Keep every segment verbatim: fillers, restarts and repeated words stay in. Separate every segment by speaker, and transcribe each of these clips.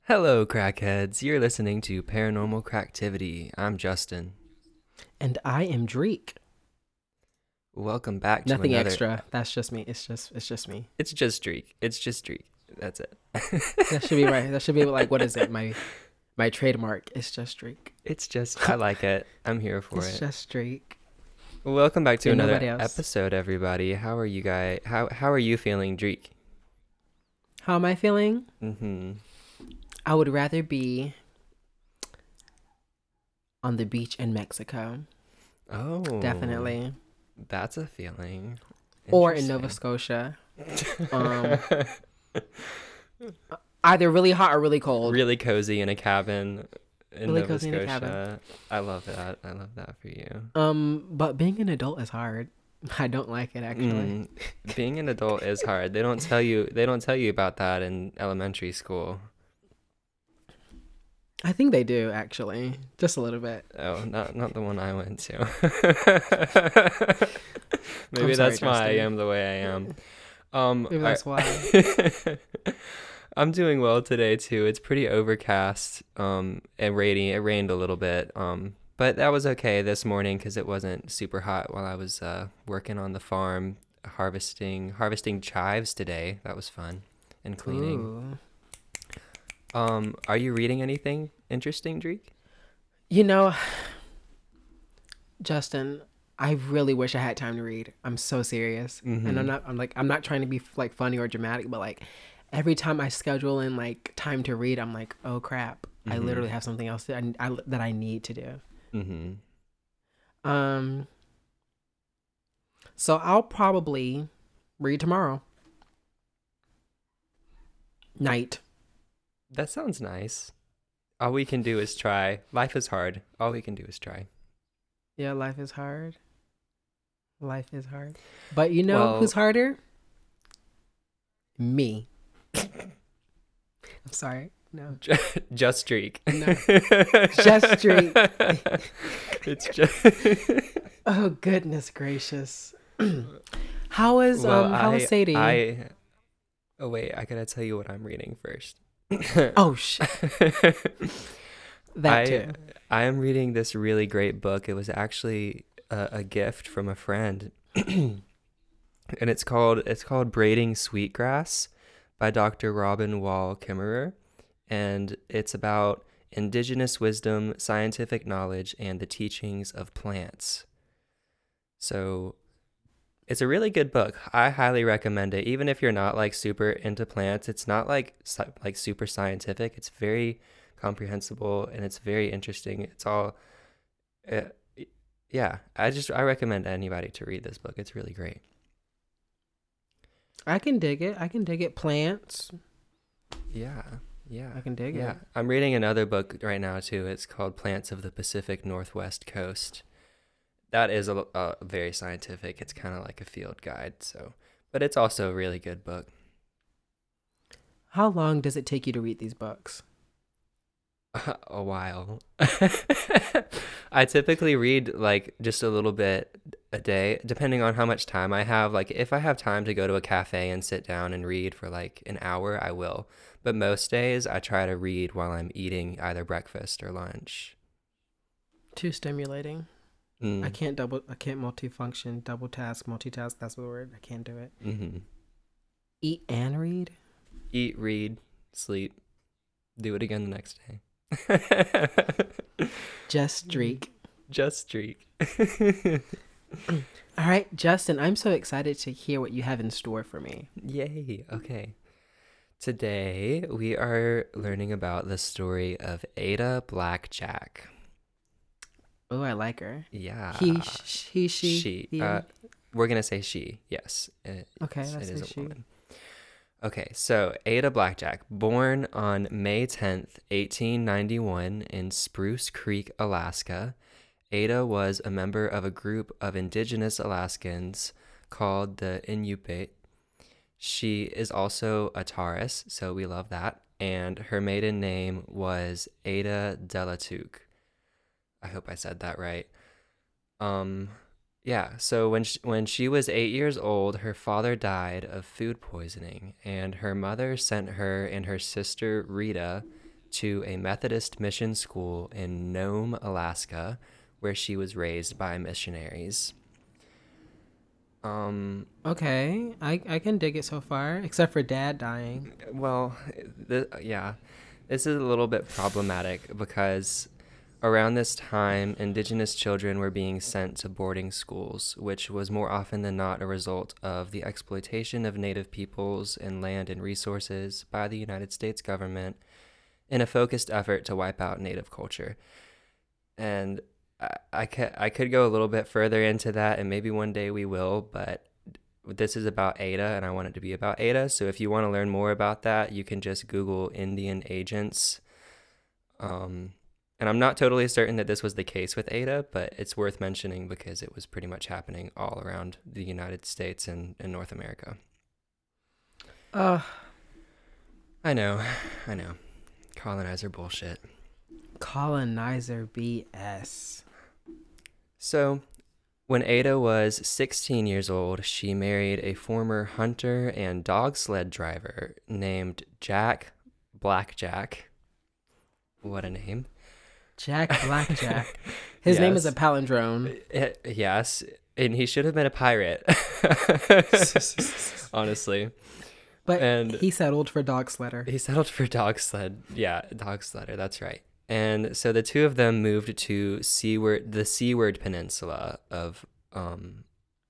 Speaker 1: Hello, crackheads. You're listening to Paranormal Cracktivity. I'm Justin.
Speaker 2: And I am Dreek.
Speaker 1: Welcome back to
Speaker 2: Nothing
Speaker 1: another.
Speaker 2: extra. That's just me. It's just it's just me.
Speaker 1: It's just Dreek. It's just Dreek. That's it.
Speaker 2: That should be right. That should be like what is it? My my trademark. It's just Dreek.
Speaker 1: It's just, I like it. I'm here for
Speaker 2: It's
Speaker 1: it.
Speaker 2: just Dreek.
Speaker 1: Welcome back to
Speaker 2: And
Speaker 1: another
Speaker 2: nobody else.
Speaker 1: episode, everybody. How are you guys? How How are you feeling, Dreek?
Speaker 2: How am I feeling?
Speaker 1: Mm-hmm.
Speaker 2: I would rather be on the beach in Mexico.
Speaker 1: Oh,
Speaker 2: Definitely.
Speaker 1: That's a feeling.
Speaker 2: Or in Nova
Speaker 1: Interesting.
Speaker 2: Scotia. Um either really hot or really cold.
Speaker 1: Really cozy in a cabin in
Speaker 2: Really
Speaker 1: Nova
Speaker 2: cozy in a cabin.
Speaker 1: Scotia. I love that. I love that for you.
Speaker 2: Um, but being an adult is hard. I don't like it actually.
Speaker 1: Mm, being an adult is hard. They don't tell you they don't tell you about that in elementary school.
Speaker 2: I think they do actually. Just a little bit.
Speaker 1: Oh, not not the one I went to. Maybe
Speaker 2: I'm sorry,
Speaker 1: that's why I
Speaker 2: Justin.
Speaker 1: am the way I am. Um,
Speaker 2: Maybe
Speaker 1: I,
Speaker 2: that's why.
Speaker 1: I'm doing well today too. It's pretty overcast, um, and rainy. It rained a little bit, um, but that was okay this morning because it wasn't super hot while I was uh, working on the farm, harvesting harvesting chives today. That was fun, and cleaning.
Speaker 2: Ooh.
Speaker 1: Um, are you reading anything interesting, Dreek?
Speaker 2: You know, Justin, I really wish I had time to read. I'm so serious. And I'm
Speaker 1: Mm-hmm.
Speaker 2: not I'm like I'm not trying to be like funny or dramatic, but like every time I schedule in like time to read, I'm like, "Oh crap. I
Speaker 1: Mm-hmm.
Speaker 2: literally have something else that I, I that I need to do."
Speaker 1: Mm-hmm.
Speaker 2: Um, so I'll probably read tomorrow night.
Speaker 1: That sounds nice. All we can do is try. Life is hard. All we can do is try.
Speaker 2: Yeah, life is hard. Life is hard. But you know
Speaker 1: Well,
Speaker 2: who's harder? Me. I'm sorry. No.
Speaker 1: ju- just streak.
Speaker 2: No. Just streak.
Speaker 1: It's just.
Speaker 2: Oh goodness gracious. How is
Speaker 1: Well,
Speaker 2: um how
Speaker 1: I,
Speaker 2: is Sadie?
Speaker 1: I. Oh wait, I gotta tell you what I'm reading first.
Speaker 2: Oh sh that
Speaker 1: I
Speaker 2: too.
Speaker 1: I am reading this really great book. It was actually a, a gift from a friend, and it's called it's called Braiding Sweetgrass by Doctor Robin Wall Kimmerer, and it's about indigenous wisdom, scientific knowledge, and the teachings of plants. So it's a really good book. I highly recommend it. Even if you're not like super into plants, it's not like sci- like super scientific. It's very comprehensible and it's very interesting. It's all uh, yeah, I just I recommend anybody to read this book. It's really great.
Speaker 2: I can dig it. I can dig it. Plants.
Speaker 1: Yeah. Yeah.
Speaker 2: I can dig
Speaker 1: Yeah.
Speaker 2: it.
Speaker 1: I'm reading another book right now too. It's called Plants of the Pacific Northwest Coast. That is a, a very scientific. It's kind of like a field guide, so but it's also a really good book.
Speaker 2: How long does it take you to read these books?
Speaker 1: A while. I typically read like just a little bit a day, depending on how much time I have. Like if I have time to go to a cafe and sit down and read for like an hour, I will. But most days I try to read while I'm eating either breakfast or lunch.
Speaker 2: Too stimulating. I
Speaker 1: Mm.
Speaker 2: can't double I can't multifunction, double task, multitask, that's the word. I can't do it.
Speaker 1: Mm-hmm.
Speaker 2: Eat and read?
Speaker 1: Eat, read, sleep, do it again the next day.
Speaker 2: Just streak.
Speaker 1: Just streak.
Speaker 2: All right, Justin, I'm so excited to hear what you have in store for me.
Speaker 1: Yay. Okay. Today we are learning about the story of Ada Blackjack.
Speaker 2: Oh, I like her.
Speaker 1: Yeah.
Speaker 2: He, sh- he, she.
Speaker 1: She.
Speaker 2: he,
Speaker 1: Uh, we're gonna say she. Yes. It,
Speaker 2: okay,
Speaker 1: it's-
Speaker 2: let's
Speaker 1: it is
Speaker 2: say
Speaker 1: a
Speaker 2: she.
Speaker 1: woman. Okay, so Ada Blackjack, born on May tenth, eighteen ninety-one in Spruce Creek, Alaska. Ada was a member of a group of indigenous Alaskans called the Inupiat. She is also a Taurus, so we love that. And her maiden name was Ada Delatuke. I hope I said that right. Um, yeah, so when she, when she was eight years old, her father died of food poisoning, and her mother sent her and her sister Rita to a Methodist mission school in Nome, Alaska, where she was raised by missionaries. Um,
Speaker 2: Okay, I I can dig it so far, except for dad dying.
Speaker 1: well, th- yeah, this is a little bit problematic because around this time, indigenous children were being sent to boarding schools, which was more often than not a result of the exploitation of native peoples and land and resources by the United States government in a focused effort to wipe out native culture. And I, I, could, I could go a little bit further into that, and maybe one day we will, but this is about Ada, and I want it to be about Ada. So if you want to learn more about that, you can just Google Indian agents. Um, and I'm not totally certain that this was the case with Ada, but it's worth mentioning because it was pretty much happening all around the United States and, and North America.
Speaker 2: Uh,
Speaker 1: I know, I know. Colonizer bullshit.
Speaker 2: colonizer B S.
Speaker 1: So, when Ada was sixteen years old, she married a former hunter and dog sled driver named Jack Blackjack. What a name.
Speaker 2: Jack Blackjack. His name is a
Speaker 1: Yes.
Speaker 2: palindrome.
Speaker 1: Eh, yes, and he should have been a pirate. Honestly.
Speaker 2: But
Speaker 1: And-
Speaker 2: he settled for dog sledder.
Speaker 1: He settled for dog sled. Yeah, dog sledder, that's right. And so the two of them moved to Seaward, the Seaward Peninsula of um,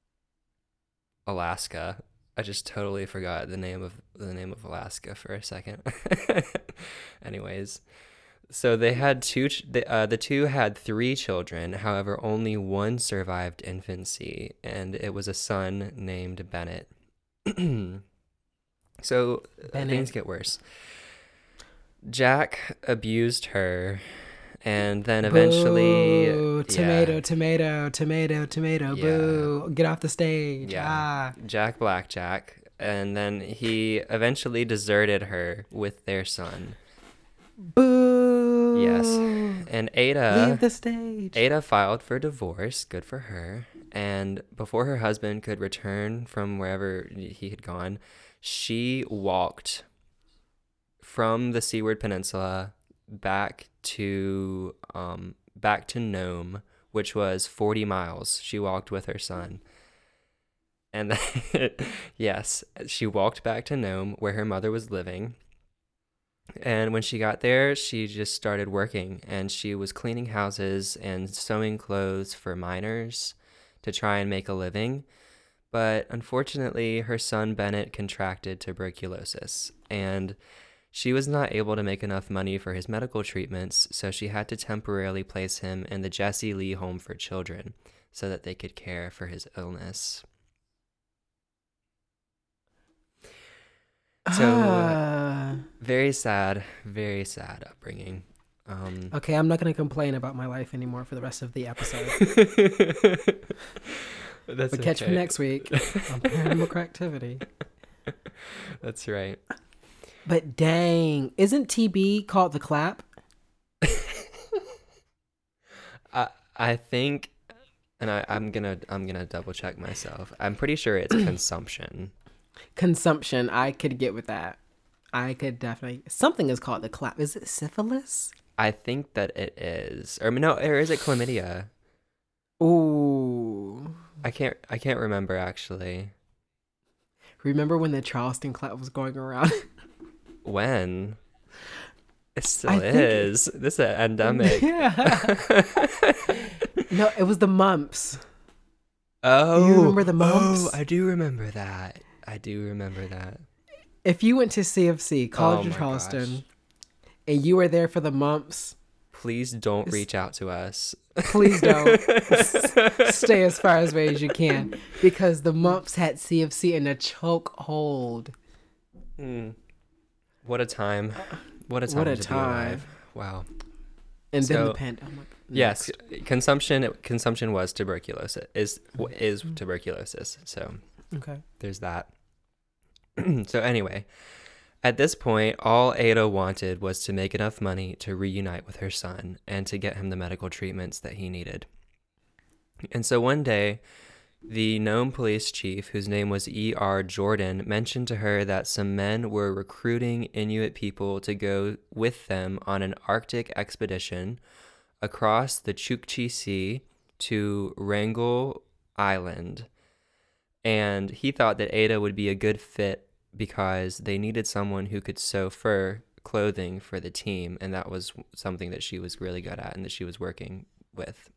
Speaker 1: Alaska. I just totally forgot the name of the name of Alaska for a second. Anyways, so they had two. ch- The, uh, the two had three children. However, only one survived infancy, and it was a son named Bennett. So uh,
Speaker 2: Bennett.
Speaker 1: things get worse. Jack abused her, and then eventually,
Speaker 2: Boo, tomato,
Speaker 1: yeah,
Speaker 2: tomato, tomato, tomato,
Speaker 1: Yeah.
Speaker 2: boo. Get off the stage.
Speaker 1: Yeah.
Speaker 2: Ah.
Speaker 1: Jack Blackjack, and then he eventually deserted her with their son.
Speaker 2: Boo.
Speaker 1: Yes. And Ada,
Speaker 2: Leave the stage.
Speaker 1: Ada filed for divorce. Good for her. And before her husband could return from wherever he had gone, she walked from the Seaward Peninsula back to um back to Nome, which was forty miles. She walked with her son. And then, yes, she walked back to Nome where her mother was living. And when she got there, she just started working, and she was cleaning houses and sewing clothes for miners to try and make a living. But unfortunately, her son Bennett contracted tuberculosis, and she was not able to make enough money for his medical treatments, so she had to temporarily place him in the Jesse Lee Home for Children so that they could care for his illness. So,
Speaker 2: Ah.
Speaker 1: very sad, very sad upbringing. Um,
Speaker 2: Okay, I'm not going to complain about my life anymore for the rest of the episode.
Speaker 1: That's
Speaker 2: But catch
Speaker 1: okay.
Speaker 2: me next week on Paranormal Activity.
Speaker 1: That's right.
Speaker 2: But dang, isn't T B called the clap?
Speaker 1: I I think, and I, I'm gonna I'm gonna double check myself. I'm pretty sure it's consumption.
Speaker 2: Consumption, I could get with that. I could definitely. Something is called the clap. Is it syphilis?
Speaker 1: I think that it is, or no, or is it chlamydia?
Speaker 2: Ooh.
Speaker 1: I can't I can't remember actually.
Speaker 2: Remember when the Charleston clap was going around?
Speaker 1: When? It still
Speaker 2: I think it-
Speaker 1: is. This is an endemic.
Speaker 2: Yeah. No, it was the mumps.
Speaker 1: Oh,
Speaker 2: You remember the mumps?
Speaker 1: Oh, I do remember that. I do remember that.
Speaker 2: If you went to C F C, College
Speaker 1: Oh
Speaker 2: of
Speaker 1: my
Speaker 2: Charleston,
Speaker 1: gosh.
Speaker 2: and you were there for the mumps,
Speaker 1: Please don't
Speaker 2: It's-
Speaker 1: reach out to us.
Speaker 2: please don't. Stay as far away as you can, because the mumps had C F C in a choke hold.
Speaker 1: Mm. What a time. What a time
Speaker 2: What a
Speaker 1: to
Speaker 2: time.
Speaker 1: be alive. Wow.
Speaker 2: And then the
Speaker 1: So,
Speaker 2: pandemic.
Speaker 1: Yes,
Speaker 2: Next.
Speaker 1: consumption consumption was tuberculosis. Is is tuberculosis. So
Speaker 2: Okay.
Speaker 1: there's that. So anyway, at this point, all Ada wanted was to make enough money to reunite with her son and to get him the medical treatments that he needed. And so one day, The Nome police chief, whose name was E R. Jordan, mentioned to her that some men were recruiting Inuit people to go with them on an Arctic expedition across the Chukchi Sea to Wrangel Island. And he thought that Ada would be a good fit because they needed someone who could sew fur clothing for the team, and that was something that she was really good at and that she was working with.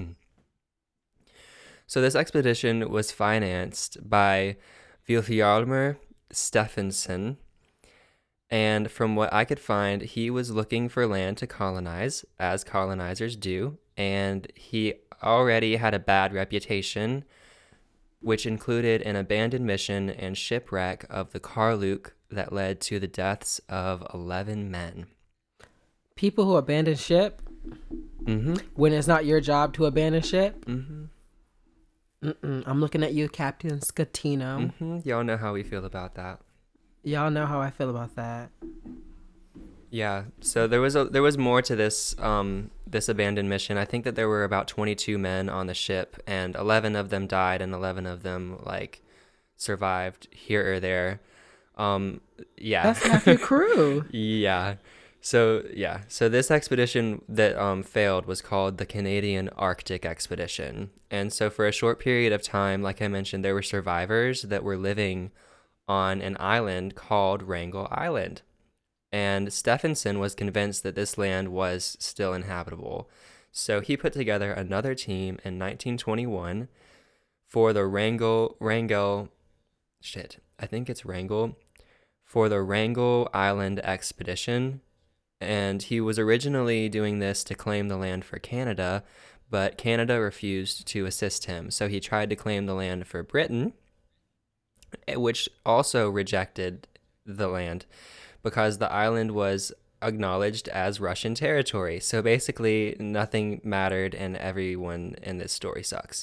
Speaker 1: So this expedition was financed by Vilhjalmur Stephenson, and from what I could find, he was looking for land to colonize, as colonizers do, and he already had a bad reputation, which included an abandoned mission and shipwreck of the Karluk that led to the deaths of eleven men.
Speaker 2: People who abandon ship
Speaker 1: Mm-hmm.
Speaker 2: when it's not your job to abandon ship.
Speaker 1: Mm-hmm.
Speaker 2: Mm-mm. I'm looking at you, Captain Scatino.
Speaker 1: Mm-hmm. Y'all know how we feel about that.
Speaker 2: Y'all know how I feel about that.
Speaker 1: Yeah. So there was a, there was more to this um this abandoned mission. I think that there were about twenty-two men on the ship, and eleven of them died, and eleven of them like survived here or there. Um. Yeah.
Speaker 2: That's half your crew.
Speaker 1: Yeah. So yeah, so this expedition that um, failed was called the Canadian Arctic Expedition. And so for a short period of time, like I mentioned, there were survivors that were living on an island called Wrangel Island. And Stephenson was convinced that this land was still inhabitable. So he put together another team in nineteen twenty-one for the Wrangel, Wrangel, shit, I think it's Wrangel, for the Wrangel Island Expedition. And he was originally doing this to claim the land for Canada, but Canada refused to assist him. So he tried to claim the land for Britain, which also rejected the land because the island was acknowledged as Russian territory. So basically nothing mattered and everyone in this story sucks.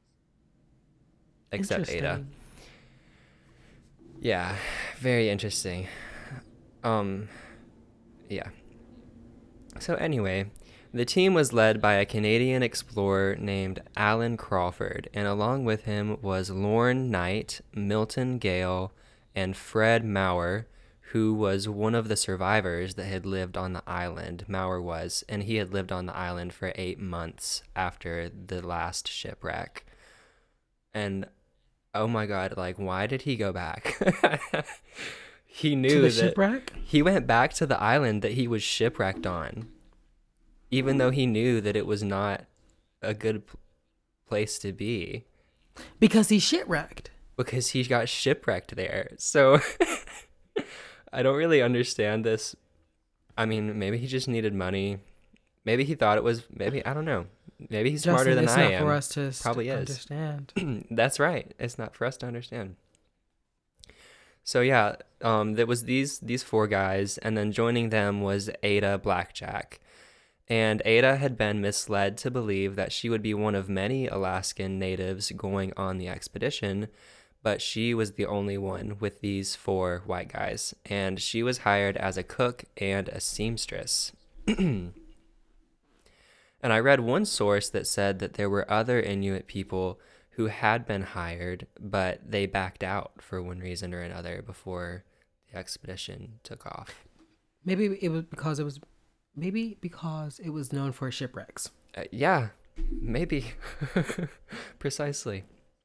Speaker 1: Except Ada. Yeah, very interesting. Um... Yeah. So anyway, the team was led by a Canadian explorer named Alan Crawford, and along with him was Lorne Knight, Milton Gale, and Fred Maurer, who was one of the survivors that had lived on the island. Maurer was, and he had lived on the island for eight months after the last shipwreck. And oh my God, like, why did he go back? He knew
Speaker 2: to the
Speaker 1: that
Speaker 2: shipwreck?
Speaker 1: he went back to the island that he was shipwrecked on, even though he knew that it was not a good p- place to be.
Speaker 2: Because he's shipwrecked.
Speaker 1: Because he got shipwrecked there. So I don't really understand this. I mean, maybe he just needed money. Maybe he thought it was, maybe, I don't know. Maybe he's
Speaker 2: Justin,
Speaker 1: smarter than
Speaker 2: it's
Speaker 1: I
Speaker 2: not
Speaker 1: am.
Speaker 2: for us to
Speaker 1: Probably
Speaker 2: st-
Speaker 1: is.
Speaker 2: understand.
Speaker 1: That's right. It's not for us to understand. So yeah, um, there was these these four guys, and then joining them was Ada Blackjack. And Ada had been misled to believe that she would be one of many Alaskan natives going on the expedition, but she was the only one with these four white guys, and she was hired as a cook and a seamstress. And I read one source that said that there were other Inuit people who had been hired, but they backed out for one reason or another before the expedition took off.
Speaker 2: Maybe it was because it was, maybe because it was known for shipwrecks.
Speaker 1: Uh, yeah, maybe. Precisely.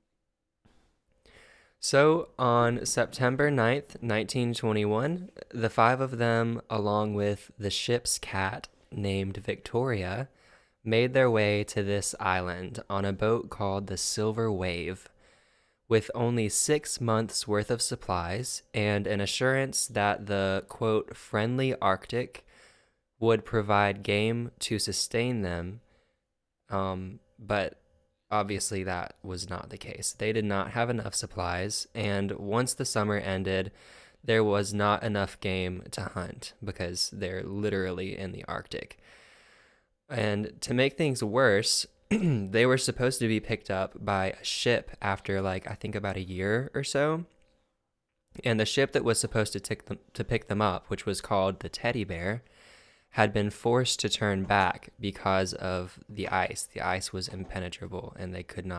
Speaker 1: So on September ninth, nineteen twenty-one, the five of them, along with the ship's cat named Victoria, made their way to this island on a boat called the Silver Wave, with only six months worth of supplies and an assurance that the, quote, friendly Arctic would provide game to sustain them. Um, but obviously that was not the case. They did not have enough supplies, and once the summer ended, there was not enough game to hunt because they're literally in the Arctic. And to make things worse, they were supposed to be picked up by a ship after, like, I think about a year or so. And the ship that was supposed to, tick them, to pick them up, which was called the Teddy Bear, had been forced to turn back because of the ice. The ice was impenetrable, and they could not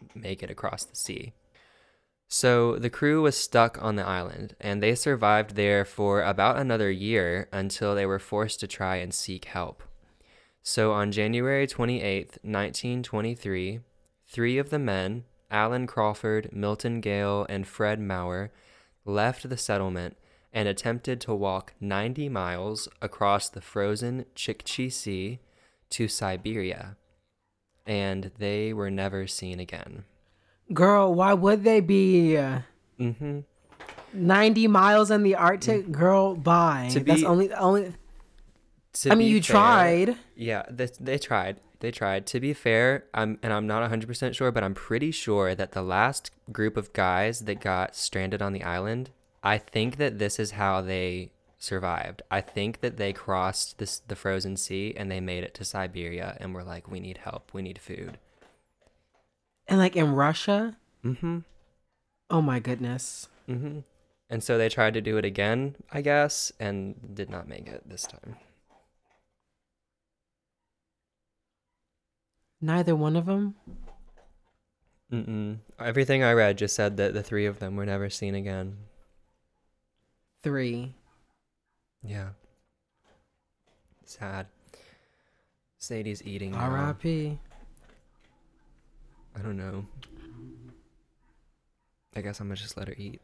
Speaker 1: make it across the sea. So the crew was stuck on the island, and they survived there for about another year until they were forced to try and seek help. So on January twenty-eighth, nineteen twenty-three, three of the men, Alan Crawford, Milton Gale, and Fred Maurer, left the settlement and attempted to walk ninety miles across the frozen Chukchi Sea to Siberia, and they were never seen again.
Speaker 2: Girl, why would they be?
Speaker 1: Mm-hmm.
Speaker 2: ninety miles in the Arctic? Mm-hmm. Girl, bye.
Speaker 1: To
Speaker 2: That's
Speaker 1: be,
Speaker 2: only only.
Speaker 1: To
Speaker 2: I mean, you
Speaker 1: fair,
Speaker 2: tried.
Speaker 1: Yeah, they, they tried. They tried. To be fair, I'm and I'm not one hundred percent sure, but I'm pretty sure that the last group of guys that got stranded on the island, I think that this is how they survived. I think that they crossed this the frozen sea and they made it to Siberia and were like, we need help. We need food.
Speaker 2: And like in Russia?
Speaker 1: Mm-hmm.
Speaker 2: Oh my goodness.
Speaker 1: Mm-hmm. And so they tried to do it again, I guess, and did not make it this time.
Speaker 2: Neither one of them?
Speaker 1: Mm-mm. Everything I read just said that the three of them were never seen again.
Speaker 2: Three.
Speaker 1: Yeah. Sad. Sadie's eating now.
Speaker 2: R I P
Speaker 1: I don't know. I guess I'm gonna just let her eat.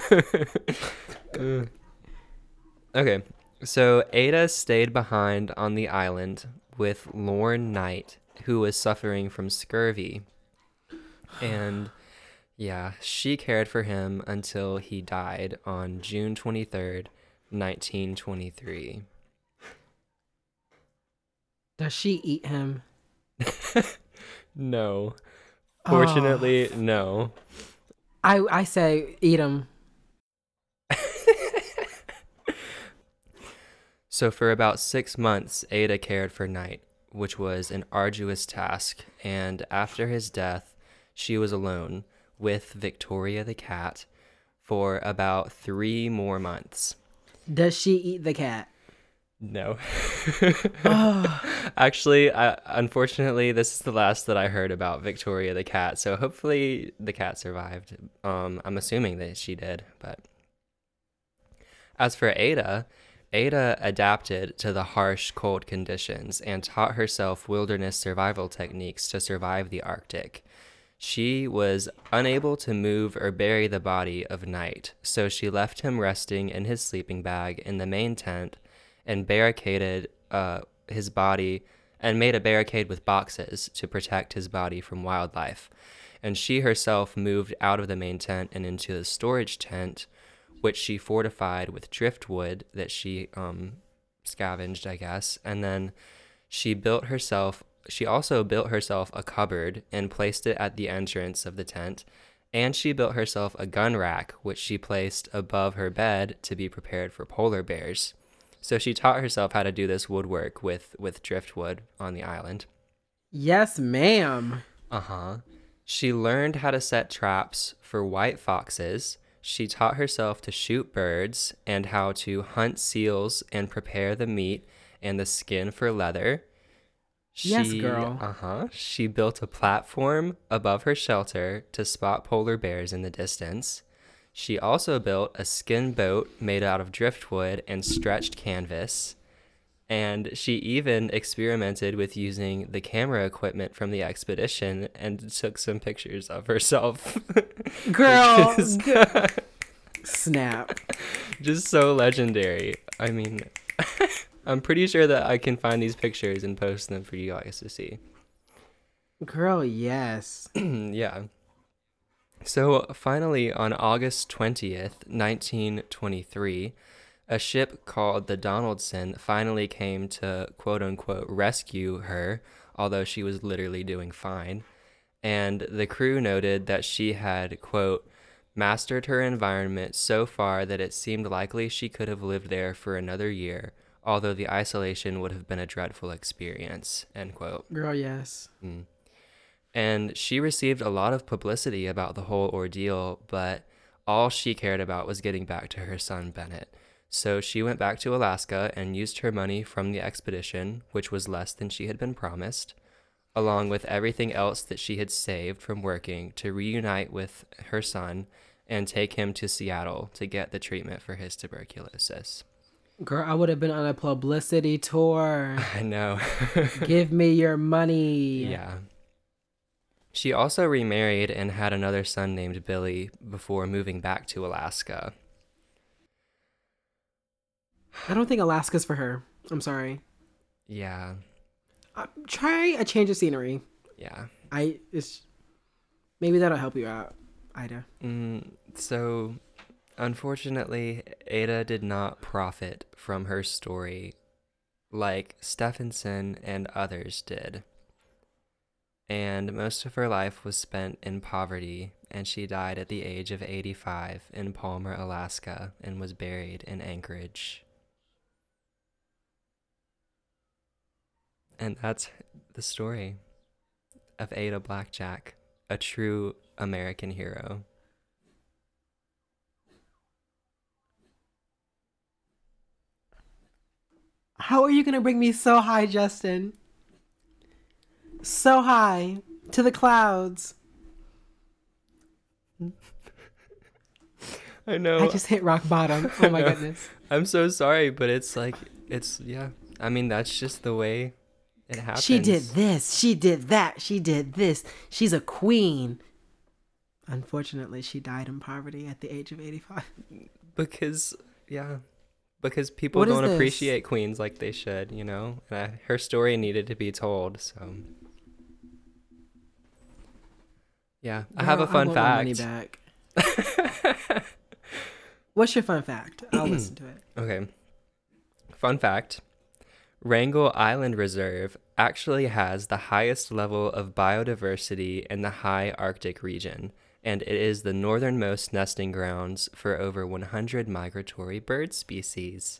Speaker 1: uh. Okay, so Ada stayed behind on the island with Lorne Knight, who was suffering from scurvy. And yeah, she cared for him until he died on June twenty-third, nineteen twenty-three.
Speaker 2: Does she eat him?
Speaker 1: No. Fortunately, oh. No.
Speaker 2: I I say eat him.
Speaker 1: So for about six months, Ada cared for Knight, which was an arduous task. And after his death, she was alone with Victoria the cat for about three more months.
Speaker 2: Does she eat the cat?
Speaker 1: No. Oh. Actually, I, unfortunately, this is the last that I heard about Victoria the cat. So hopefully the cat survived. Um, I'm assuming that she did. But as for Ada, Ada adapted to the harsh, cold conditions and taught herself wilderness survival techniques to survive the Arctic. She was unable to move or bury the body of Knight, so she left him resting in his sleeping bag in the main tent and barricaded uh, his body and made a barricade with boxes to protect his body from wildlife. And she herself moved out of the main tent and into the storage tent, which she fortified with driftwood that she um, scavenged, I guess. And then she built herself, she also built herself a cupboard and placed it at the entrance of the tent. And she built herself a gun rack, which she placed above her bed to be prepared for polar bears. So she taught herself how to do this woodwork with, with driftwood on the island.
Speaker 2: Yes, ma'am.
Speaker 1: Uh-huh. She learned how to set traps for white foxes. She taught herself to shoot birds and how to hunt seals and prepare the meat and the skin for leather. She,
Speaker 2: yes, girl.
Speaker 1: Uh-huh. She built a platform above her shelter to spot polar bears in the distance. She also built a skin boat made out of driftwood and stretched canvas. And she even experimented with using the camera equipment from the expedition and took some pictures of herself.
Speaker 2: Girl, is, g- snap.
Speaker 1: Just so legendary. I mean, I'm pretty sure that I can find these pictures and post them for you guys to see.
Speaker 2: Girl, yes.
Speaker 1: Yeah. So finally, on August twentieth, nineteen twenty-three, a ship called the Donaldson finally came to quote-unquote rescue her, although she was literally doing fine. And the crew noted that she had, quote, mastered her environment so far that it seemed likely she could have lived there for another year, although the isolation would have been a dreadful experience, end quote.
Speaker 2: Girl, yes.
Speaker 1: Mm. And she received a lot of publicity about the whole ordeal, but all she cared about was getting back to her son, Bennett. So she went back to Alaska and used her money from the expedition, which was less than she had been promised, along with everything else that she had saved from working, to reunite with her son and take him to Seattle to get the treatment for his tuberculosis.
Speaker 2: Girl, I would have been on a publicity tour.
Speaker 1: I know.
Speaker 2: Give me your money.
Speaker 1: Yeah. She also remarried and had another son named Billy before moving back to Alaska.
Speaker 2: I don't think Alaska's for her. I'm sorry.
Speaker 1: Yeah.
Speaker 2: Uh, try a change of scenery.
Speaker 1: Yeah.
Speaker 2: I it's maybe that'll help you out, Ida.
Speaker 1: Mm, so, unfortunately, Ada did not profit from her story like Stephenson and others did. And most of her life was spent in poverty, and she died at the age of eighty-five in Palmer, Alaska, and was buried in Anchorage. And that's the story of Ada Blackjack, a true American hero.
Speaker 2: How are you going to bring me so high, Justin? So high to the clouds.
Speaker 1: I know.
Speaker 2: I just hit rock bottom. Oh my goodness.
Speaker 1: I'm so sorry, but it's like, it's, yeah. I mean, that's just the way it happens.
Speaker 2: She did this. She did that. She did this. She's a queen. Unfortunately, she died in poverty at the age of eighty-five.
Speaker 1: Because, yeah. Because people
Speaker 2: What is
Speaker 1: don't
Speaker 2: this?
Speaker 1: appreciate queens like they should, you know? And I, her story needed to be told, so. Yeah. I have a
Speaker 2: Girl,
Speaker 1: fun
Speaker 2: want my money
Speaker 1: fact.
Speaker 2: back. What's your fun fact? I'll listen to it.
Speaker 1: Okay. Fun fact. Wrangell Island Reserve actually has the highest level of biodiversity in the high Arctic region, and it is the northernmost nesting grounds for over one hundred migratory bird species.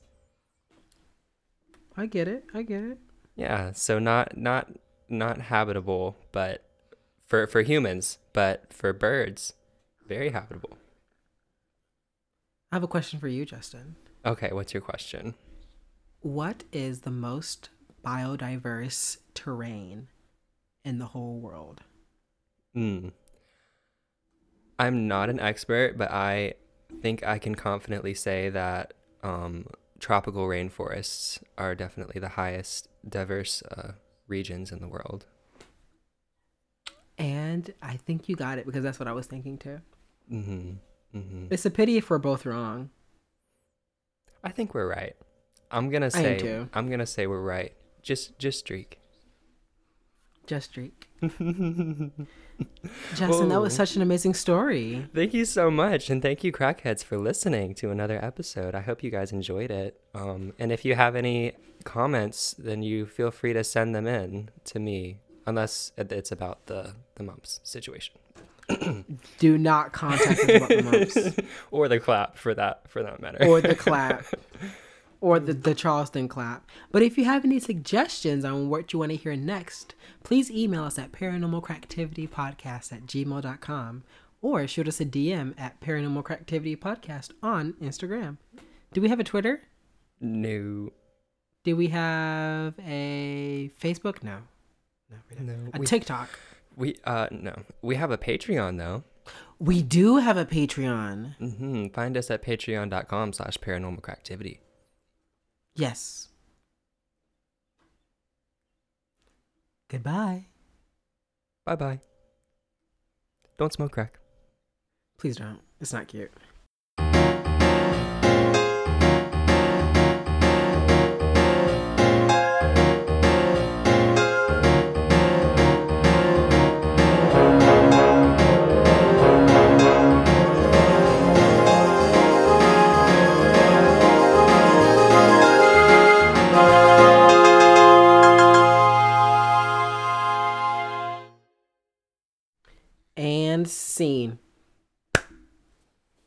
Speaker 2: I get it. I get it.
Speaker 1: Yeah, so not not not habitable, but for for humans, but for birds, very habitable.
Speaker 2: I have a question for you, Justin.
Speaker 1: Okay, what's your question?
Speaker 2: What is the most biodiverse terrain in the whole world?
Speaker 1: Hmm. I'm not an expert, but I think I can confidently say that um, tropical rainforests are definitely the highest diverse uh, regions in the world.
Speaker 2: And I think you got it because that's what I was thinking too.
Speaker 1: Mm-hmm. Mm-hmm.
Speaker 2: It's a pity if we're both wrong.
Speaker 1: I think we're right. I'm gonna
Speaker 2: I am
Speaker 1: say
Speaker 2: too.
Speaker 1: I'm gonna say we're right. Just just streak.
Speaker 2: Just streak. Justin, that was
Speaker 1: Whoa.
Speaker 2: such an amazing story.
Speaker 1: Thank you so much, and thank you, crackheads, for listening to another episode. I hope you guys enjoyed it. Um, and if you have any comments, then you feel free to send them in to me, unless it- it's about the the mumps situation.
Speaker 2: Do not contact us about the mumps.
Speaker 1: Or the clap, for that for that matter.
Speaker 2: Or the clap. Or the, the Charleston clap. But if you have any suggestions on what you want to hear next, please email us at paranormalcreativitypodcast at gmail dot com or shoot us a D M at Paranormal Cracktivity Podcast on Instagram. Do we have a Twitter?
Speaker 1: No.
Speaker 2: Do we have a Facebook? No. No, we don't.
Speaker 1: No.
Speaker 2: A
Speaker 1: we,
Speaker 2: TikTok?
Speaker 1: we uh no. We have a Patreon though.
Speaker 2: We do have a Patreon.
Speaker 1: Mm-hmm. Find us at patreon dot com slash paranormal cracktivity.
Speaker 2: Yes. Goodbye.
Speaker 1: Bye bye. Don't smoke crack.
Speaker 2: Please don't. It's not cute. And scene.